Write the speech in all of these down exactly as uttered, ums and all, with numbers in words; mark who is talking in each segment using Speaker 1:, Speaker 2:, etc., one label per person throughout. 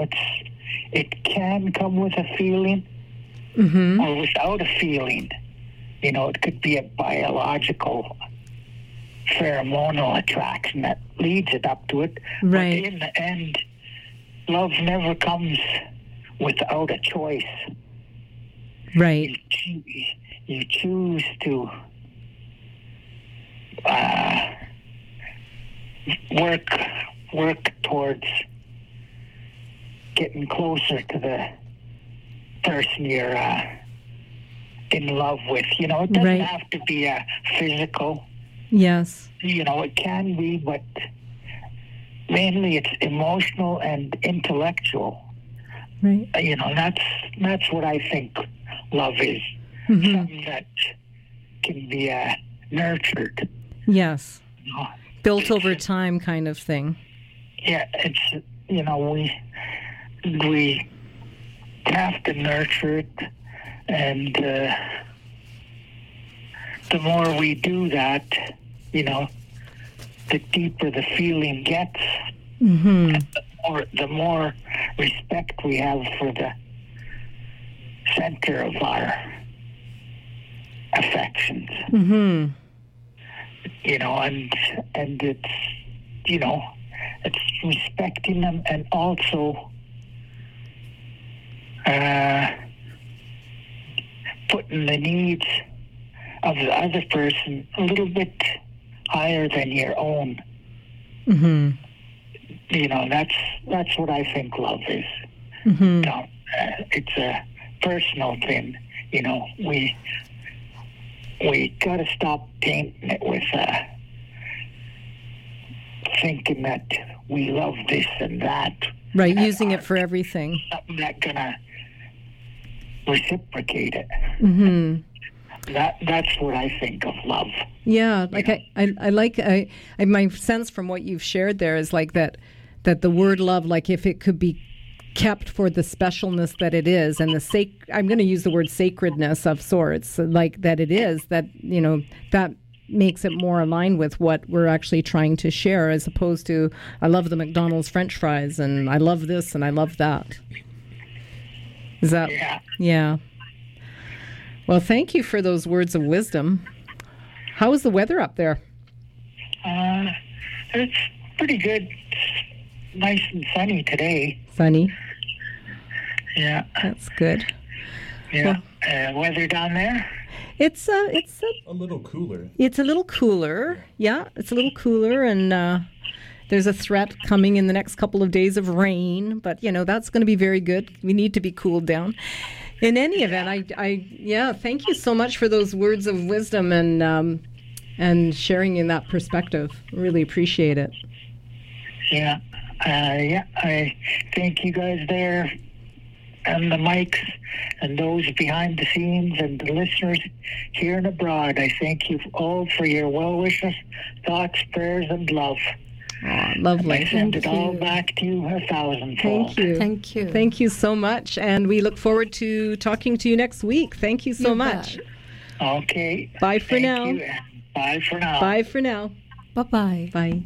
Speaker 1: it's it can come with a feeling
Speaker 2: mm-hmm.
Speaker 1: or without a feeling. You know, it could be a biological pheromonal attraction that leads it up to it.
Speaker 2: Right.
Speaker 1: But in the end, love never comes without a choice.
Speaker 2: Right.
Speaker 1: You, choo- you choose to uh, work work towards getting closer to the person you're uh, in love with. You know, it doesn't
Speaker 2: Right.
Speaker 1: have to be a physical.
Speaker 2: Yes.
Speaker 1: You know, it can be, but mainly it's emotional and intellectual.
Speaker 2: Right.
Speaker 1: Uh, You know, that's that's what I think love is.
Speaker 2: Mm-hmm.
Speaker 1: Something that can be uh, nurtured.
Speaker 2: Yes.
Speaker 1: You know?
Speaker 2: Built over time kind of thing.
Speaker 1: Yeah, it's, you know, we we have to nurture it, and uh, the more we do that, you know, the deeper the feeling gets,
Speaker 2: Mm-hmm.
Speaker 1: or the more respect we have for the center of our affections.
Speaker 2: Mm-hmm.
Speaker 1: You know, and and it's, you know, it's respecting them and also uh, putting the needs of the other person a little bit higher than your own.
Speaker 2: Mm-hmm.
Speaker 1: You know, that's that's what I think love is.
Speaker 2: Mm-hmm.
Speaker 1: You know, uh, it's a personal thing. You know, we we got to stop painting it with uh, thinking that we love this and that.
Speaker 2: Right,
Speaker 1: and
Speaker 2: using it
Speaker 1: aren't
Speaker 2: for everything.
Speaker 1: something that gonna reciprocate it.
Speaker 2: Mm-hmm.
Speaker 1: That that's what I think of love.
Speaker 2: Yeah, like I, I, I like I, I, my sense from what you've shared there is like that, that the word love, like if it could be kept for the specialness that it is, and the sac, I'm going to use the word sacredness of sorts, like that it is, that, you know, that makes it more aligned with what we're actually trying to share, as opposed to, I love the McDonald's French fries, and I love this, and I love that. Is that,
Speaker 1: Yeah.
Speaker 2: yeah. Well, thank you for those words of wisdom. How is the weather up there?
Speaker 1: Uh, it's pretty good. It's nice and sunny today.
Speaker 2: Sunny.
Speaker 1: Yeah.
Speaker 2: That's good.
Speaker 1: Yeah. Uh, weather down there?
Speaker 2: It's uh, it's a,
Speaker 3: A little cooler.
Speaker 2: it's a little cooler. Yeah, it's a little cooler, and uh, there's a threat coming in the next couple of days of rain. But you know that's going to be very good. We need to be cooled down. In any event, I, I, yeah, thank you so much for those words of wisdom and um, and sharing in that perspective. Really appreciate it.
Speaker 1: Yeah. Uh, yeah. I thank you guys there and the mics and those behind the scenes and the listeners here and abroad. I thank you all for your well wishes, thoughts, prayers, and love.
Speaker 2: Oh, lovely.
Speaker 1: I send
Speaker 4: Thank
Speaker 1: it all
Speaker 4: you.
Speaker 1: back to you a thousandfold.
Speaker 2: Thank you.
Speaker 4: Thank you.
Speaker 2: Thank you so much. And we look forward to talking to you next week. Thank you so
Speaker 4: You
Speaker 2: much.
Speaker 4: bet.
Speaker 1: Okay.
Speaker 2: Bye for
Speaker 1: Thank
Speaker 2: now.
Speaker 1: you, and bye for now.
Speaker 2: Bye for now.
Speaker 4: Bye-bye.
Speaker 2: Bye.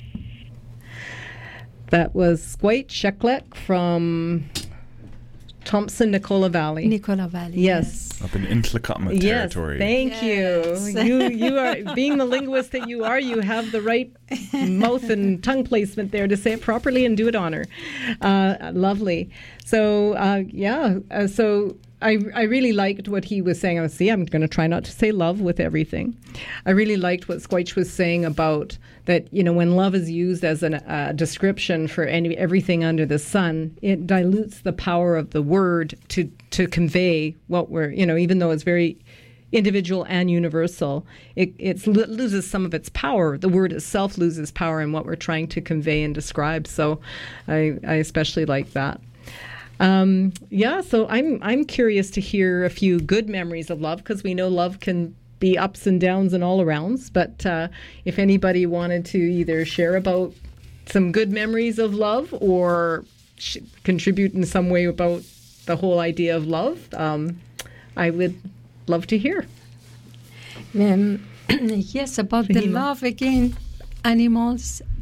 Speaker 2: That was Squite Sheklek from Thompson Nicola Valley.
Speaker 4: Nicola Valley.
Speaker 2: Yes.
Speaker 3: Up in Intlakatma
Speaker 2: Yes,
Speaker 3: territory.
Speaker 2: thank
Speaker 4: Yes.
Speaker 2: you. You you are being the linguist that you are. You have the right mouth and tongue placement there to say it properly and do it honor. Uh, lovely. So uh, yeah. Uh, so I I really liked what he was saying. I see. I'm going to try not to say love with everything. I really liked what Squitch was saying about that. You know, when love is used as a uh, description for any everything under the sun, it dilutes the power of the word to to convey what we're. You know, even though it's very individual and universal, it it's, lo- loses some of its power. The word itself loses power in what we're trying to convey and describe. So, I I especially like that. Um, yeah, so I'm I'm curious to hear a few good memories of love, because we know love can be ups and downs and all arounds. But uh, if anybody wanted to either share about some good memories of love or sh- contribute in some way about the whole idea of love, um, I would love to hear.
Speaker 4: Um, yes, about the
Speaker 2: Fahima.
Speaker 4: love again. Animals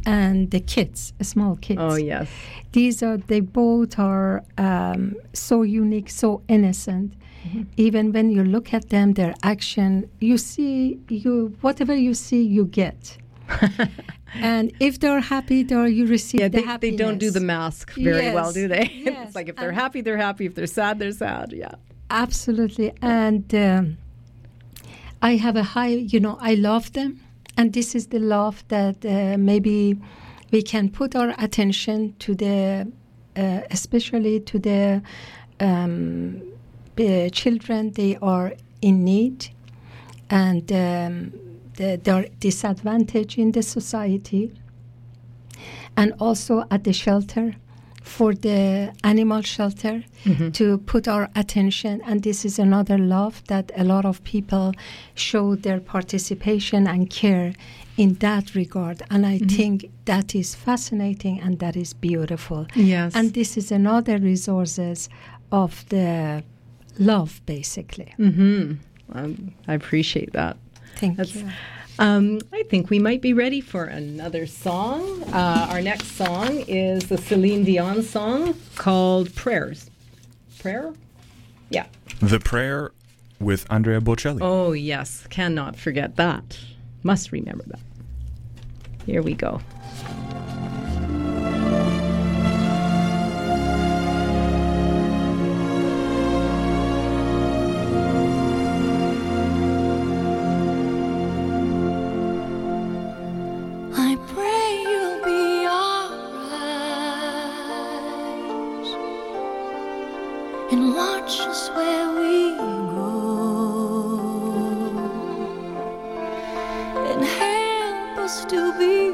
Speaker 3: and the kids, small kids.
Speaker 2: Oh, yes.
Speaker 3: These are, they both are um, so unique, so innocent. Mm-hmm. Even when you look at them, their action, you see, you whatever you see, you get. And if they're happy, they're, you receive
Speaker 2: yeah,
Speaker 3: the
Speaker 2: they,
Speaker 3: happiness.
Speaker 2: they don't do the mask very
Speaker 3: yes.
Speaker 2: well, do they?
Speaker 3: Yes.
Speaker 2: It's like if they're
Speaker 3: and
Speaker 2: happy, they're happy. If they're sad, they're sad. Yeah.
Speaker 3: Absolutely. And um, I have a high, you know, I love them. And this is the love that uh, maybe we can put our attention to the, uh, especially to the um, uh, children. They are in need, and um, the, they're disadvantaged in the society. And also at the shelter, for the animal shelter, mm-hmm. to put our attention. And this is another love that a lot of people show their participation and care in that regard. And I mm-hmm. think that is fascinating and that is beautiful.
Speaker 2: Yes.
Speaker 3: And this is another resources of the love, basically.
Speaker 2: Mm-hmm. Um, I appreciate that.
Speaker 3: Thank
Speaker 2: That's,
Speaker 3: you.
Speaker 2: Um, I think we might be ready for another song. Uh, our next song is the Celine Dion song called Prayers. Prayer? Yeah.
Speaker 4: The Prayer with Andrea Bocelli.
Speaker 2: Oh, yes. Cannot forget that. Must remember that. Here we go.
Speaker 5: And watch us where we go, and help us to be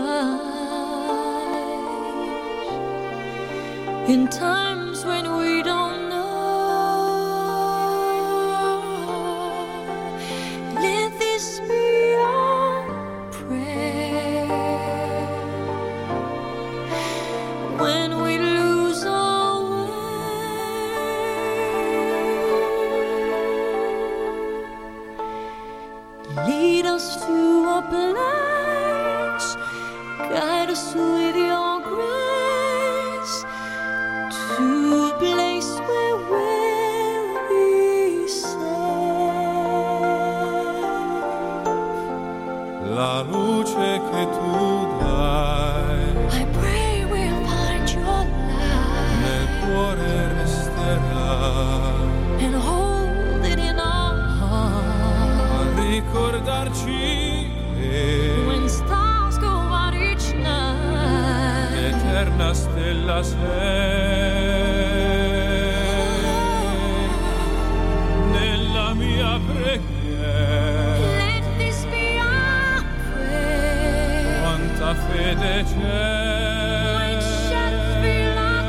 Speaker 5: wise in times when we don't know. Let this be our prayer when we lose our lead us to a place, guide us with your grace, to a place where we'll be safe.
Speaker 6: La luce che tu dai,
Speaker 5: I pray we'll find your light,
Speaker 6: nel cuore resterà,
Speaker 5: and hold it in our heart.
Speaker 6: Ricordarci che
Speaker 5: When stars go out each night,
Speaker 6: l'eterna stella sei nella mia preghiera.
Speaker 5: let this be our prayer.
Speaker 6: Quanta fede c'è,
Speaker 5: Which shall fill our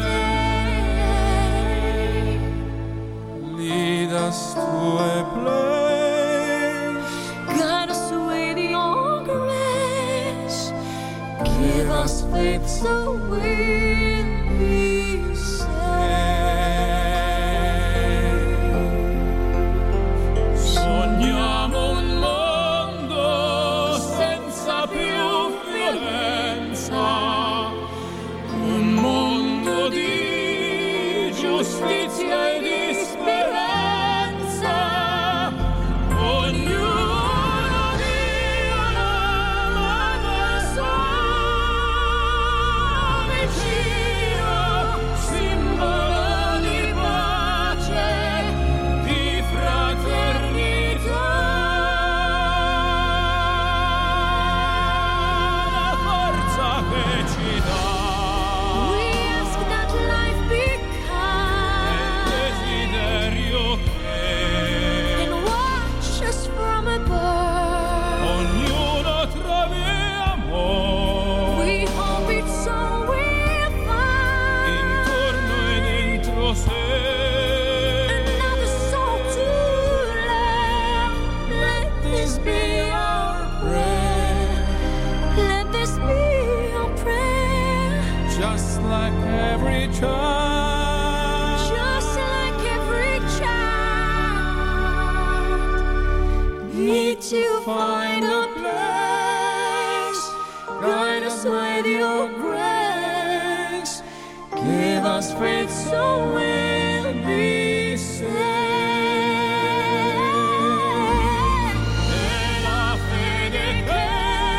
Speaker 5: day.
Speaker 6: lead us to a place,
Speaker 5: Guide us with your grace. Give us faith so we'll be safe.
Speaker 6: sogniamo un mondo senza più violenza, un mondo di giustizia e di speranza. Ognuno di una mano sua vicino, simbolo di pace, di fraternità. La forza che ci dà
Speaker 5: We ask that life be
Speaker 6: e
Speaker 5: kind, soul will be saved. E la fede che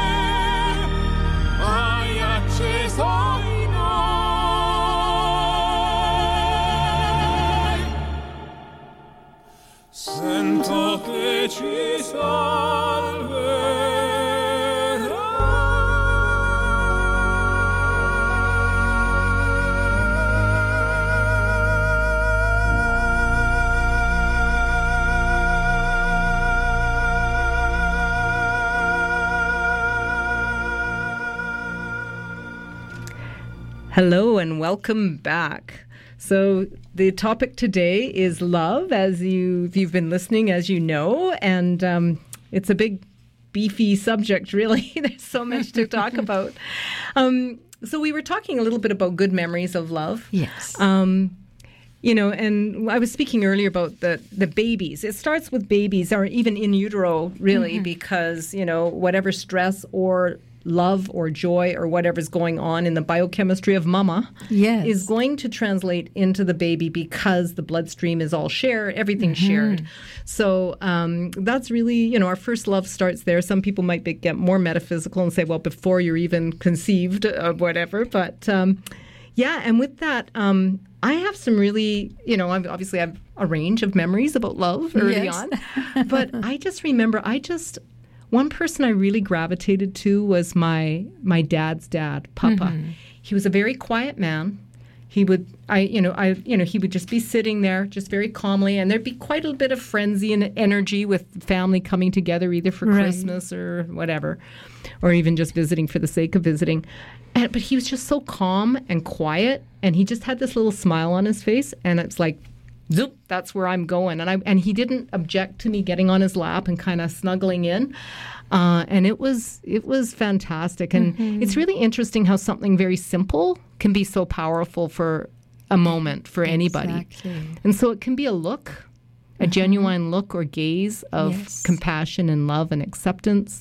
Speaker 5: hai acceso in noi, sento che ci salverà.
Speaker 2: Hello and welcome back. So the topic today is love, as you, if you've been listening, as you know, and um, it's a big, beefy subject, really. There's so much to talk about. Um, so we were talking a little bit about good memories of love.
Speaker 3: Yes.
Speaker 2: Um, you know, and I was speaking earlier about the, the babies. It starts with babies, or even in utero, really, mm-hmm. because, you know, whatever stress or love or joy or whatever's going on in the biochemistry of mama
Speaker 3: yes.
Speaker 2: is going to translate into the baby because the bloodstream is all shared, everything's mm-hmm. shared. So um, that's really, you know, our first love starts there. Some people might be, get more metaphysical and say, well, before you're even conceived or whatever. But um, yeah, and with that, um, I have some really, you know, obviously I have a range of memories about love early
Speaker 3: yes.
Speaker 2: on. But I just remember, I just... One person I really gravitated to was my my dad's dad, Papa. Mm-hmm. He was a very quiet man. He would, I, you know, I, you know, he would just be sitting there, just very calmly, and there'd be quite a bit of frenzy and energy with family coming together, either for
Speaker 3: right.
Speaker 2: Christmas or whatever, or even just visiting for the sake of visiting. And, but he was just so calm and quiet, and he just had this little smile on his face, and it's like, zoop, that's where I'm going. And I and he didn't object to me getting on his lap and kind of snuggling in. Uh, and it was it was fantastic. And mm-hmm. it's really interesting how something very simple can be so powerful for a moment for anybody.
Speaker 3: Exactly.
Speaker 2: And so it can be a look, a mm-hmm. genuine look or gaze of
Speaker 3: yes.
Speaker 2: compassion and love and acceptance.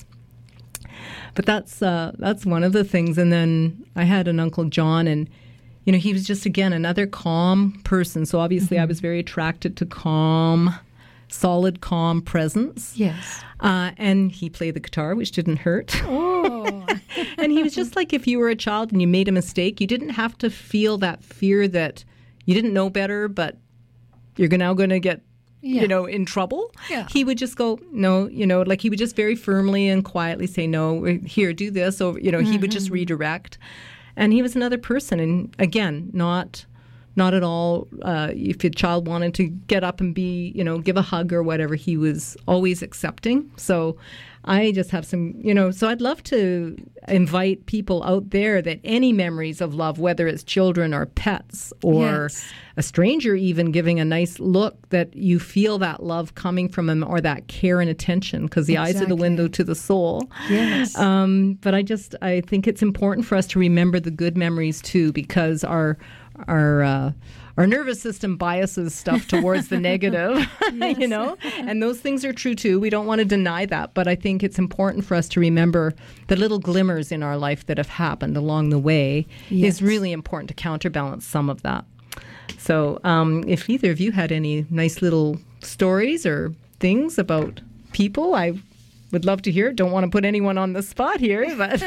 Speaker 2: But that's uh, that's one of the things. And then I had an Uncle John, and you know, he was just, again, another calm person. So obviously mm-hmm. I was very attracted to calm, solid, calm presence.
Speaker 3: Yes.
Speaker 2: Uh, and he played the guitar, which didn't hurt.
Speaker 3: Oh.
Speaker 2: And he was just like, if you were a child and you made a mistake, you didn't have to feel that fear that you didn't know better, but you're now going to get, yeah. you know, in trouble.
Speaker 3: Yeah.
Speaker 2: He would just go, no, you know, like he would just very firmly and quietly say, no, here, do this. Or, you know, mm-hmm. he would just redirect. And he was another person, and again, not not at all, uh, if a child wanted to get up and be, you know, give a hug or whatever, he was always accepting. So I just have some, you know, so I'd love to invite people out there that any memories of love, whether it's children or pets or
Speaker 3: yes.
Speaker 2: a stranger even giving a nice look, that you feel that love coming from them or that care and attention, because the
Speaker 3: exactly.
Speaker 2: eyes are the window to the soul.
Speaker 3: Yes.
Speaker 2: Um, but I just, I think it's important for us to remember the good memories too, because our, our, uh, our nervous system biases stuff towards the negative,
Speaker 3: yes.
Speaker 2: you know, and those things are true too. We don't want to deny that, but I think it's important for us to remember the little glimmers in our life that have happened along the way.
Speaker 3: Yes.
Speaker 2: Is really important to counterbalance some of that. So um, if either of you had any nice little stories or things about people, I would love to hear it. Don't want to put anyone on the spot here, but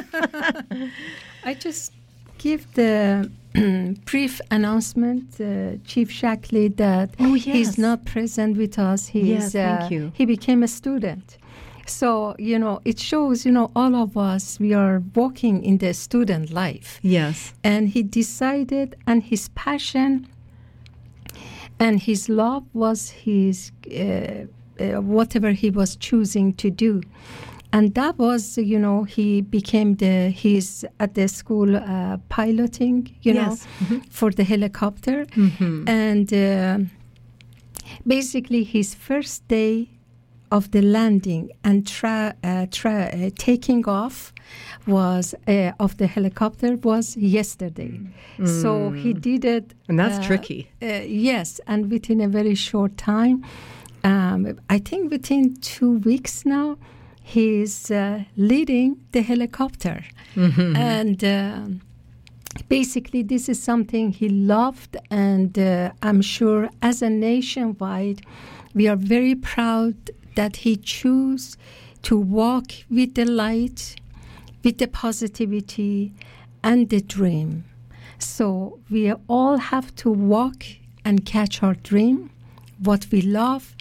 Speaker 3: I just give the brief announcement, uh, Chief Shackley, that
Speaker 2: oh, yes.
Speaker 3: he's not present with us. He's,
Speaker 2: yes, thank
Speaker 3: uh,
Speaker 2: you.
Speaker 3: He became a student. So, you know, it shows, you know, all of us, we are walking in the student life.
Speaker 2: Yes.
Speaker 3: And he decided, and his passion and his love was his, uh, uh, whatever he was choosing to do. And that was, you know, he became the, he's at the school uh, piloting, you
Speaker 2: yes.
Speaker 3: know,
Speaker 2: mm-hmm.
Speaker 3: for the helicopter.
Speaker 2: Mm-hmm.
Speaker 3: And uh, basically his first day of the landing and tra- uh, tra- uh, taking off was uh, of the helicopter was yesterday. Mm. So he did it.
Speaker 2: And that's
Speaker 3: uh,
Speaker 2: tricky.
Speaker 3: Uh, yes, and within a very short time, um, I think within two weeks now, he's uh, leading the helicopter. Mm-hmm. And uh, basically, this is something he loved, and uh, I'm sure as a nationwide, we are very proud that he chose to walk with the light, with the positivity, and the dream. So we all have to walk and catch our dream, what we love,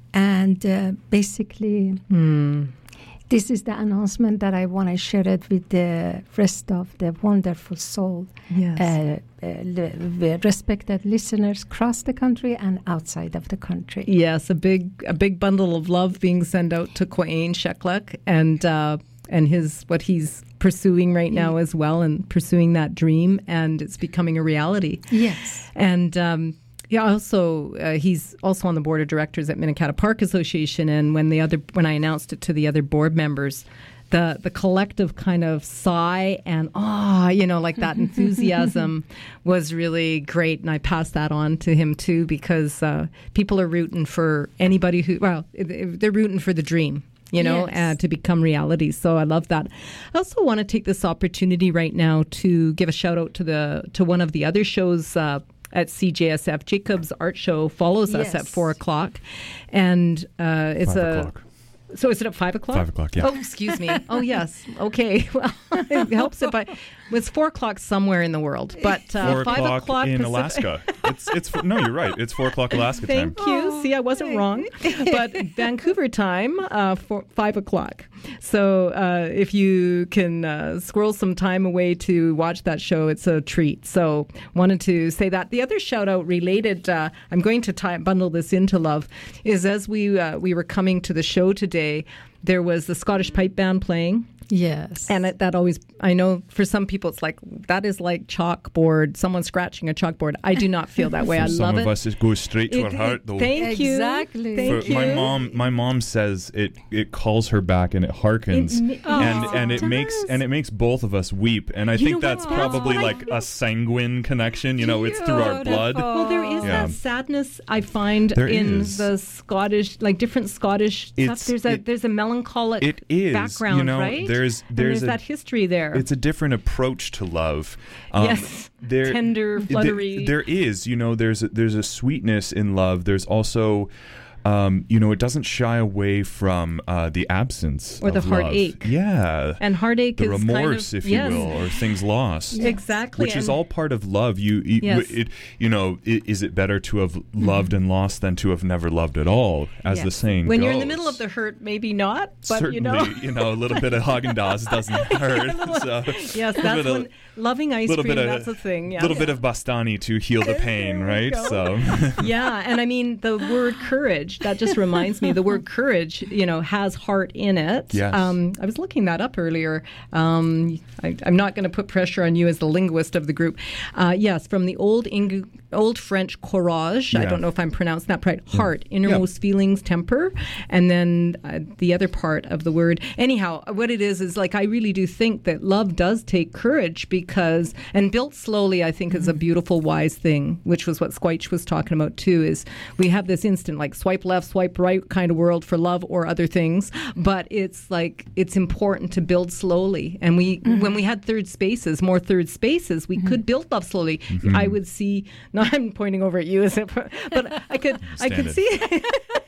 Speaker 3: and uh, basically...
Speaker 2: Mm.
Speaker 3: This is the announcement that I want to share it with the rest of the wonderful soul,
Speaker 2: Yes.
Speaker 3: uh, uh, li- respected listeners across the country and outside of the country.
Speaker 2: Yes, a big a big bundle of love being sent out to Quain Shekluk and uh, and his what he's pursuing right now as well, and pursuing that dream, and it's becoming a reality.
Speaker 3: Yes.
Speaker 2: And um, yeah, also uh, he's also on the board of directors at Minikata Park Association. And when the other when I announced it to the other board members, the the collective kind of sigh and ah, you know, like that enthusiasm was really great. And I passed that on to him too, because uh, people are rooting for anybody who well, they're rooting for the dream, you know,
Speaker 3: Yes.
Speaker 2: uh, to become reality. So I love that. I also want to take this opportunity right now to give a shout out to the to one of the other shows uh, at C J S F. Jacob's Art Show follows us
Speaker 3: Yes.
Speaker 2: at four o'clock, and uh, it's
Speaker 4: Five
Speaker 2: a.
Speaker 4: o'clock.
Speaker 2: So is it at five o'clock?
Speaker 4: Five o'clock, yeah.
Speaker 2: Oh, excuse me. Oh, yes. Okay. Well, it helps if I. It's four o'clock somewhere in the world, but uh,
Speaker 4: Four
Speaker 2: five
Speaker 4: o'clock,
Speaker 2: o'clock
Speaker 4: in
Speaker 2: Pacific-
Speaker 4: Alaska. It's it's four, no, you're right. It's four o'clock Alaska time.
Speaker 2: Thank you. See, I wasn't wrong. But Vancouver time, uh, for five o'clock. So uh, if you can uh, squirrel some time away to watch that show, it's a treat. So wanted to say that. The other shout out related, uh, I'm going to tie, bundle this into love, is as we uh, we were coming to the show today, there was the Scottish Pipe Band playing.
Speaker 3: Yes.
Speaker 2: And it, that always, I know for some people it's like, that is like chalkboard, someone scratching a chalkboard. I do not feel that way. I
Speaker 4: For
Speaker 2: love
Speaker 4: some
Speaker 2: it.
Speaker 4: of us, it goes straight to
Speaker 2: It-
Speaker 4: our heart,
Speaker 2: it-
Speaker 4: though.
Speaker 2: Thank you.
Speaker 3: Exactly.
Speaker 2: Thank
Speaker 4: For
Speaker 2: you.
Speaker 4: my mom, my mom says it. It calls her back and it harkens,
Speaker 2: It ma-
Speaker 4: and
Speaker 2: Oh,
Speaker 4: and
Speaker 2: it
Speaker 4: it makes
Speaker 2: does.
Speaker 4: and it makes both of us weep. And I
Speaker 2: You
Speaker 4: think
Speaker 2: know
Speaker 4: that's
Speaker 2: what? That's
Speaker 4: probably
Speaker 2: what I
Speaker 4: like a sanguine connection. You know, it's through our blood.
Speaker 2: Well, there is
Speaker 4: Yeah.
Speaker 2: that sadness I find
Speaker 4: There
Speaker 2: in
Speaker 4: is.
Speaker 2: the Scottish, like different Scottish
Speaker 4: It's-
Speaker 2: stuff. There's a
Speaker 4: it-
Speaker 2: there's a melancholic
Speaker 4: It is,
Speaker 2: background,
Speaker 4: you know,
Speaker 2: right?
Speaker 4: there's-
Speaker 2: And
Speaker 4: there's
Speaker 2: there's
Speaker 4: a-
Speaker 2: that history there.
Speaker 4: It's a different approach to love. Um,
Speaker 2: Yes.
Speaker 4: there-
Speaker 2: Tender,
Speaker 4: th-
Speaker 2: fluttery.
Speaker 4: there is, you know, there's a, there's a sweetness in love. There's also, um, you know, it doesn't shy away from uh, the absence
Speaker 2: Or the
Speaker 4: of love.
Speaker 2: heartache.
Speaker 4: Yeah.
Speaker 2: and heartache
Speaker 4: The
Speaker 2: is
Speaker 4: remorse,
Speaker 2: kind of,
Speaker 4: if you
Speaker 2: yes,
Speaker 4: will, or things lost.
Speaker 2: exactly,
Speaker 4: Which is
Speaker 2: and-
Speaker 4: all part of love. You, you,
Speaker 2: Yes.
Speaker 4: it, you know, i- is it better to have loved and lost than to have never loved at all, as the
Speaker 2: Yes.
Speaker 4: saying
Speaker 2: When
Speaker 4: goes?
Speaker 2: you're in the middle of the hurt, maybe not, but
Speaker 4: Certainly,
Speaker 2: you know.
Speaker 4: a little bit of Haagen-Dazs doesn't hurt. so,
Speaker 2: Yes,
Speaker 4: little
Speaker 2: that's
Speaker 4: bit of-
Speaker 2: when loving ice
Speaker 4: little
Speaker 2: cream,
Speaker 4: bit of
Speaker 2: that's a thing. Yeah.
Speaker 4: little bit of Bastani to heal the pain,
Speaker 2: There we
Speaker 4: right?
Speaker 2: go.
Speaker 4: So
Speaker 2: Yeah, and I mean the word courage, that just reminds me, the word courage, you know, has heart in it.
Speaker 4: Yes.
Speaker 2: Um, I was looking that up earlier. Um, I, I'm not going to put pressure on you as the linguist of the group. Uh, yes, from the old Eng- old French courage, I
Speaker 4: Yeah.
Speaker 2: don't know if I'm pronouncing that right, heart, innermost feelings, temper, and then uh, the other part of the word. Anyhow, what it is is like I really do think that love does take courage, because, and built slowly, I think is a beautiful, wise thing, which was what Squitch was talking about too, is we have this instant like swipe left, swipe right kind of world for love or other things, but it's like it's important to build slowly. And we, when we had third spaces, more third spaces, we could build love slowly. I would see, no, I'm pointing over at you, is it? But I could, I could
Speaker 4: Stand
Speaker 2: see.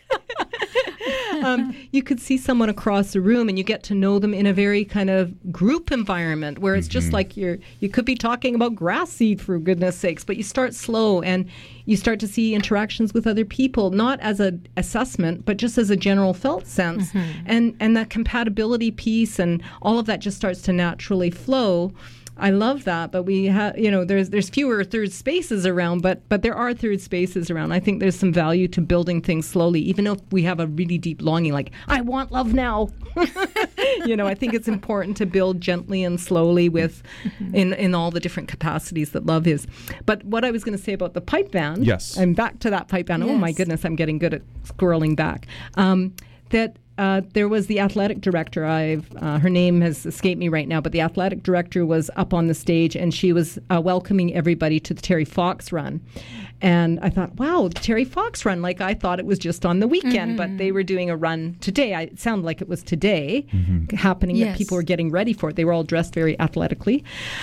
Speaker 2: um, you could see someone across the room and you get to know them in a very kind of group environment where it's just like you're, you could be talking about grass seed for goodness sakes, but you start slow and you start to see interactions with other people, not as an assessment, but just as a general felt sense. And, and that compatibility piece and all of that just starts to naturally flow. I love that, but we have, you know, there's there's fewer third spaces around, but but there are third spaces around. I think there's some value to building things slowly, even if we have a really deep longing, like I want love now. You know, I think it's important to build gently and slowly with, in in all the different capacities that love is. But what I was going to say about the pipe band,
Speaker 4: Yes.
Speaker 2: I'm back to that pipe band. Oh my
Speaker 3: Yes.
Speaker 2: goodness, I'm getting good at squirreling back. Um, that. Uh, there was the athletic director. I've uh, her name has escaped me right now, but the athletic director was up on the stage and she was uh, welcoming everybody to the Terry Fox run. And I thought, wow, the Terry Fox run! Like I thought it was just on the weekend, but they were doing a run today. I, it sounded like it was today happening. That
Speaker 3: Yes.
Speaker 2: people were getting ready for it. They were all dressed very athletically.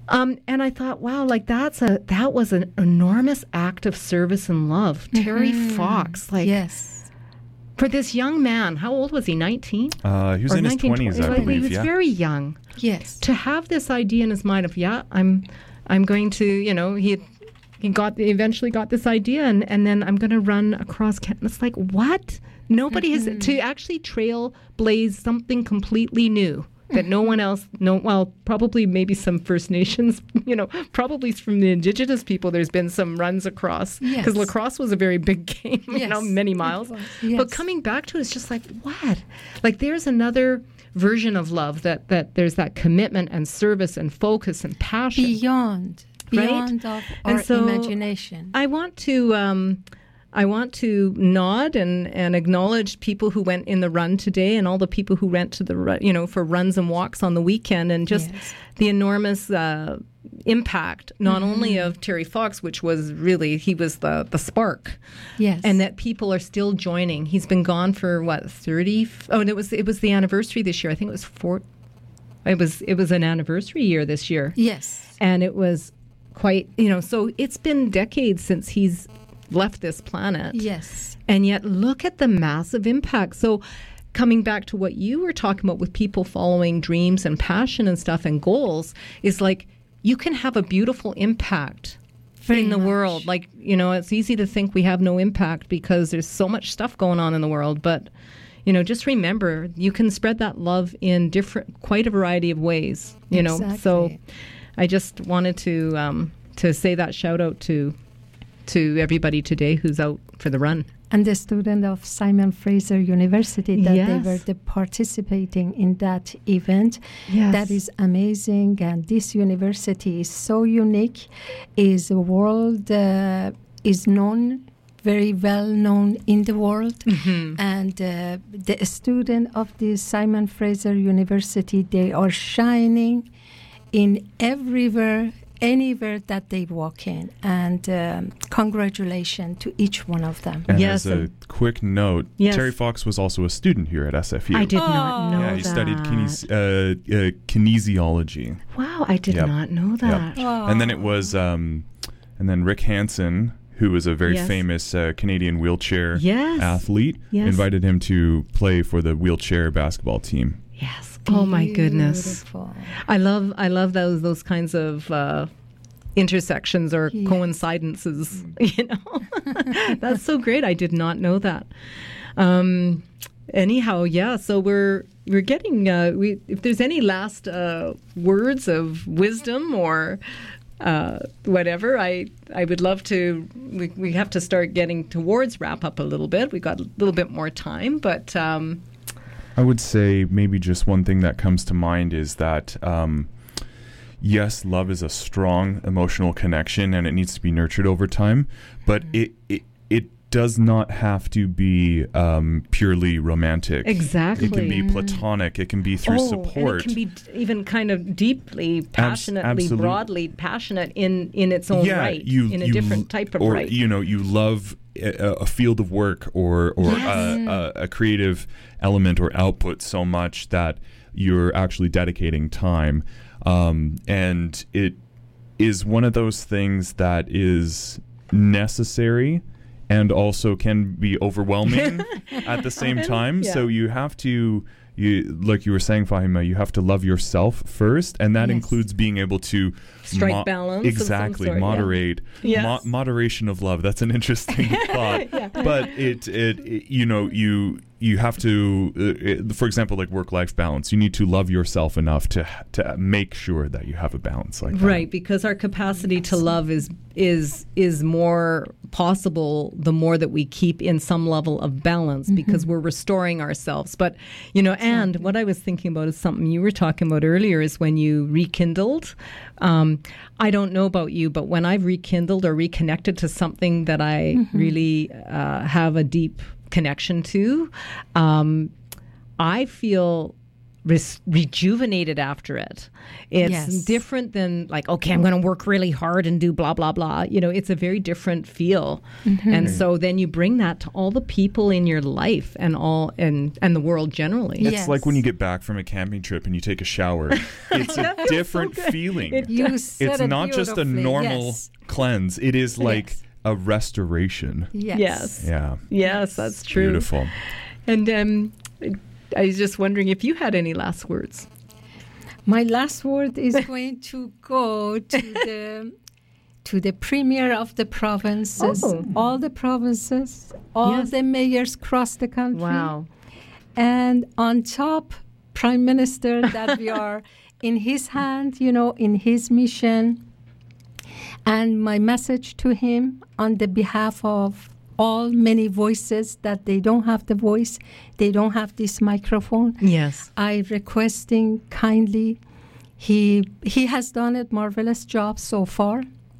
Speaker 2: Um, and I thought, wow, like that's a that was an enormous act of service and love. Terry Fox, like
Speaker 3: Yes.
Speaker 2: for this young man, how old was he? nineteen?
Speaker 4: Uh, he was
Speaker 2: Or
Speaker 4: in his
Speaker 2: nineteen,
Speaker 4: twenties, I
Speaker 2: twenty?
Speaker 4: believe.
Speaker 2: He was
Speaker 4: Yeah.
Speaker 2: very young.
Speaker 3: Yes.
Speaker 2: To have this idea in his mind of, yeah, I'm, I'm going to, you know, he, he got he eventually got this idea, and, and then I'm going to run across Canada. It's like, what? Nobody has to actually trailblaze something completely new. That no one else, no, well, probably maybe some First Nations, you know, probably from the Indigenous people, there's been some runs across.
Speaker 3: Yes.
Speaker 2: Because lacrosse was a very big game, you know,
Speaker 3: Yes,
Speaker 2: many
Speaker 3: it
Speaker 2: miles.
Speaker 3: was, yes.
Speaker 2: But coming back to it, it's just like, what? Like there's another version of love that, that there's that commitment and service and focus and passion.
Speaker 3: Beyond,
Speaker 2: Right?
Speaker 3: beyond of
Speaker 2: And
Speaker 3: our
Speaker 2: so
Speaker 3: imagination.
Speaker 2: I want to um, I want to nod and, and acknowledge people who went in the run today and all the people who went to the ru- you know for runs and walks on the weekend, and just
Speaker 3: Yes.
Speaker 2: the enormous uh, impact not only of Terry Fox, which was really he was the the spark,
Speaker 3: Yes.
Speaker 2: and that people are still joining. He's been gone for what thirty? Oh, and it was it was the anniversary this year. I think it was four. It was it was an anniversary year this year.
Speaker 3: Yes.
Speaker 2: And it was quite, you know, so it's been decades since he's left this planet.
Speaker 3: Yes.
Speaker 2: And yet look at the massive impact. So coming back to what you were talking about with people following dreams and passion and stuff and goals, is like you can have a beautiful impact
Speaker 3: Very
Speaker 2: in the
Speaker 3: much.
Speaker 2: world. Like, you know, it's easy to think we have no impact because there's so much stuff going on in the world. But, you know, just remember, you can spread that love in different, quite a variety of ways, you know. So
Speaker 3: Exactly.
Speaker 2: I just wanted to um, to say that shout out to to everybody today who's out for the run.
Speaker 3: And the student of Simon Fraser University that
Speaker 2: Yes.
Speaker 3: they were the participating in that event.
Speaker 2: Yes.
Speaker 3: That is amazing. And this university is so unique. Is a world uh, is known, very well known in the world.
Speaker 2: Mm-hmm.
Speaker 3: And uh, the student of the Simon Fraser University, they are shining in everywhere, anywhere that they walk in. And um, congratulations to each one of them.
Speaker 4: And
Speaker 2: Yes,
Speaker 4: as a
Speaker 2: and-
Speaker 4: quick note,
Speaker 2: Yes.
Speaker 4: Terry Fox was also a student here at S F U.
Speaker 2: I did not know
Speaker 4: Yeah,
Speaker 2: that.
Speaker 4: he studied kines- uh, uh, kinesiology.
Speaker 2: Wow, I did
Speaker 4: Yep.
Speaker 2: not know
Speaker 4: Yep.
Speaker 2: that.
Speaker 4: And then it was, um, and then Rick Hansen, who was a very
Speaker 2: Yes.
Speaker 4: famous uh, Canadian wheelchair
Speaker 2: Yes.
Speaker 4: athlete,
Speaker 2: Yes.
Speaker 4: invited him to play for the wheelchair basketball team.
Speaker 2: Yes. Oh my goodness.
Speaker 3: Beautiful.
Speaker 2: I love I love those those kinds of uh, intersections or
Speaker 3: Yes.
Speaker 2: coincidences. You know, that's so great. I did not know that. Um, anyhow, yeah. So we're we're getting. Uh, we if there's any last uh, words of wisdom or uh, whatever, I I would love to. We we have to start getting towards wrap up a little bit. We got a little bit more time, but. Um,
Speaker 4: I would say maybe just one thing that comes to mind is that, um, yes, love is a strong emotional connection and it needs to be nurtured over time, but it, it it does not have to be um, purely romantic.
Speaker 2: Exactly.
Speaker 4: It can be platonic. It can be through
Speaker 2: oh,
Speaker 4: support.
Speaker 2: and it can be d- even kind of deeply, passionately,
Speaker 4: absolute-
Speaker 2: broadly passionate in, in its own
Speaker 4: yeah,
Speaker 2: right,
Speaker 4: you,
Speaker 2: in a
Speaker 4: you
Speaker 2: different
Speaker 4: l-
Speaker 2: type of
Speaker 4: or,
Speaker 2: right.
Speaker 4: you know, you love a, a field of work or or
Speaker 2: Yes.
Speaker 4: a, a, a creative element or output so much that you're actually dedicating time, um, and it is one of those things that is necessary and also can be overwhelming at the same time.
Speaker 2: Yeah.
Speaker 4: So you have to, you like you were saying, Fahima, you have to love yourself first, and that
Speaker 3: Yes.
Speaker 4: includes being able to
Speaker 2: Strike balance of some
Speaker 4: exactly,
Speaker 2: sort, yeah.
Speaker 4: moderate,
Speaker 2: Yes.
Speaker 4: mo- moderation of love. That's an interesting thought, but it, it, it, you know, you you have to, uh, it, for example, like work-life balance. You need to love yourself enough to to make sure that you have a balance like that.
Speaker 2: Right, because our capacity to love is is is more possible the more that we keep in some level of balance, because we're restoring ourselves. But you know, and what I was thinking about is something you were talking about earlier, is when you rekindled. Um, I don't know about you, but when I've rekindled or reconnected to something that I really uh, have a deep connection to, um, I feel res- rejuvenated after it. It's
Speaker 3: Yes.
Speaker 2: different than like, okay, I'm going to work really hard and do blah, blah, blah. You know, it's a very different feel.
Speaker 3: Mm-hmm.
Speaker 2: And so then you bring that to all the people in your life and all and, and the world generally.
Speaker 3: Yeah.
Speaker 4: It's
Speaker 3: Yes.
Speaker 4: like when you get back from a camping trip and you take a shower. It's a different feeling.
Speaker 3: You said
Speaker 4: It's
Speaker 3: it
Speaker 4: not just a
Speaker 3: beautifully.
Speaker 4: normal
Speaker 3: Yes.
Speaker 4: cleanse. It is like
Speaker 3: Yes.
Speaker 4: a restoration.
Speaker 3: Yes.
Speaker 2: Yes.
Speaker 4: Yeah.
Speaker 2: Yes, that's true.
Speaker 4: Beautiful.
Speaker 2: And um, I was just wondering if you had any last words.
Speaker 3: My last word is going to go to the to the premier of the provinces,
Speaker 2: Oh.
Speaker 3: all the provinces, all
Speaker 2: Yes.
Speaker 3: the mayors across the country.
Speaker 2: Wow.
Speaker 3: And on top, Prime Minister, that we are in his hand, you know, in his mission. And my message to him on the behalf of all many voices that they don't have the voice, they don't have this microphone.
Speaker 2: Yes.
Speaker 3: I requesting kindly, he he has done a marvelous job so far.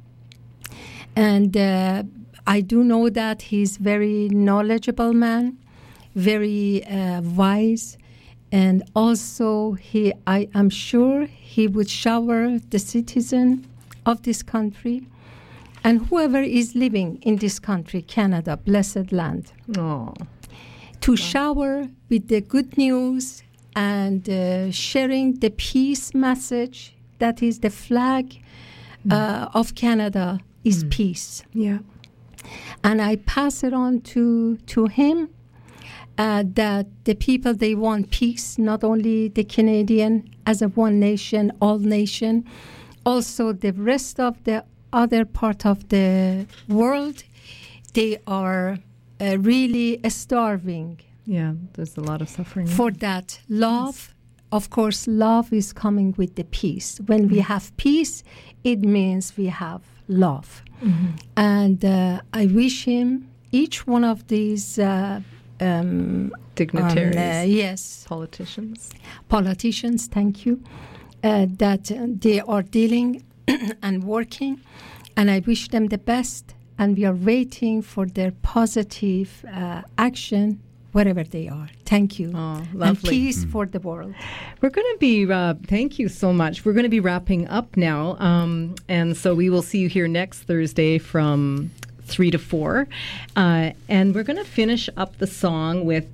Speaker 3: And uh, I do know that he's very knowledgeable man, very uh, wise, and also he I am sure he would shower the citizen of this country and whoever is living in this country, Canada, blessed land,
Speaker 2: Oh.
Speaker 3: to shower with the good news and uh, sharing the peace message. That is the flag uh, of Canada is peace.
Speaker 2: Yeah.
Speaker 3: And I pass it on to to him uh, that the people, they want peace, not only the Canadian as a one nation, all nation, also the rest of the other part of the world, they are uh, really starving
Speaker 2: Yeah, there's a lot of suffering.
Speaker 3: for that love. Of course, love is coming with the peace. When we have peace, it means we have love. And uh, I wish him, each one of these uh, um,
Speaker 2: Dignitaries.
Speaker 3: um, uh, yes,
Speaker 2: Politicians.
Speaker 3: politicians, thank you, uh, that uh, they are dealing and working. And I wish them the best. And we are waiting for their positive uh, action wherever they are. Thank you.
Speaker 2: Oh,
Speaker 3: And
Speaker 2: lovely.
Speaker 3: peace for the world.
Speaker 2: We're going to be, uh, thank you so much. We're going to be wrapping up now. Um, and so we will see you here next Thursday from three to four. Uh, and we're going to finish up the song with,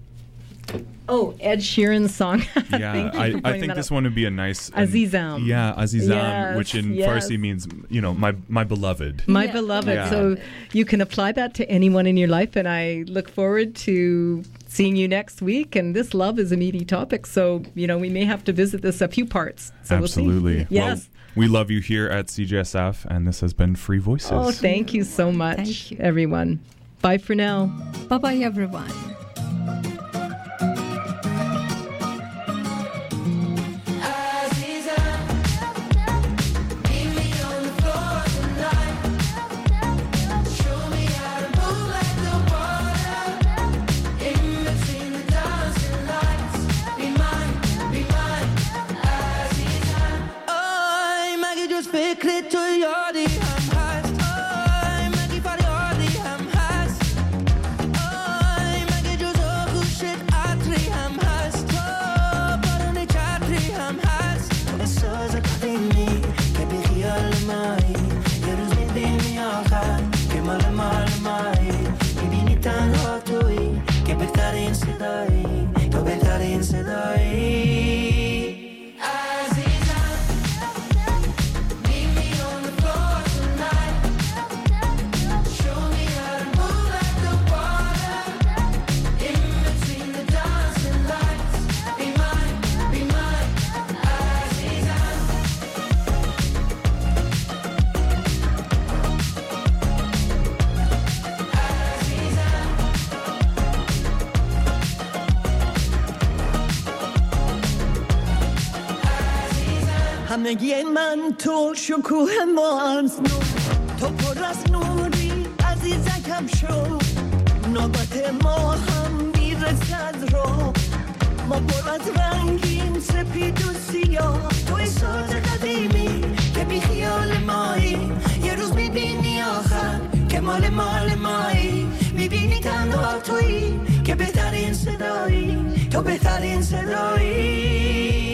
Speaker 2: oh, Ed Sheeran's song.
Speaker 4: Yeah,
Speaker 2: Thank you
Speaker 4: I,
Speaker 2: for
Speaker 4: I
Speaker 2: pointing
Speaker 4: think
Speaker 2: that
Speaker 4: this
Speaker 2: out.
Speaker 4: one would be a nice um,
Speaker 2: Azizam.
Speaker 4: Yeah, Azizam,
Speaker 2: Yes,
Speaker 4: which in
Speaker 2: yes.
Speaker 4: Farsi means, you know, my my beloved.
Speaker 2: My
Speaker 3: Yeah.
Speaker 2: beloved.
Speaker 4: Yeah.
Speaker 2: So you can apply that to anyone in your life. And I look forward to seeing you next week. And this love is a meaty topic. So, you know, we may have to visit this a few parts. So
Speaker 4: Absolutely.
Speaker 2: We'll see. Yes.
Speaker 4: Well, we love you here at C J S F, and this has been Free Voices.
Speaker 2: Oh, thank you so much,
Speaker 3: Thank you.
Speaker 2: everyone. Bye for now.
Speaker 3: Bye-bye, everyone.
Speaker 6: Ay, مگه جز فکر تو یادی هم هست آی مگه فریادی هم هست آی مگه جز آغوشت عطری هم هست تو بارون چتری هم هست احساس قدیمی که بی خیال مایی یه روز میبینی آخر که مال مال مایی میبینی تنها تویی که بهترین صدایی تو بهترین صدایی همگی من تو شکوه ماست تو پر از نوری عزیزکم شو نوبت ما هم میرسد رو ما پر از رنگیم سپید و سیاه توی ساز قدیمی که بی خیال مایی یه روز میبینی آخر که مال مال مایی میبینی تنها تویی که بهترین بهترین صدایی، تو بهترین صدایی.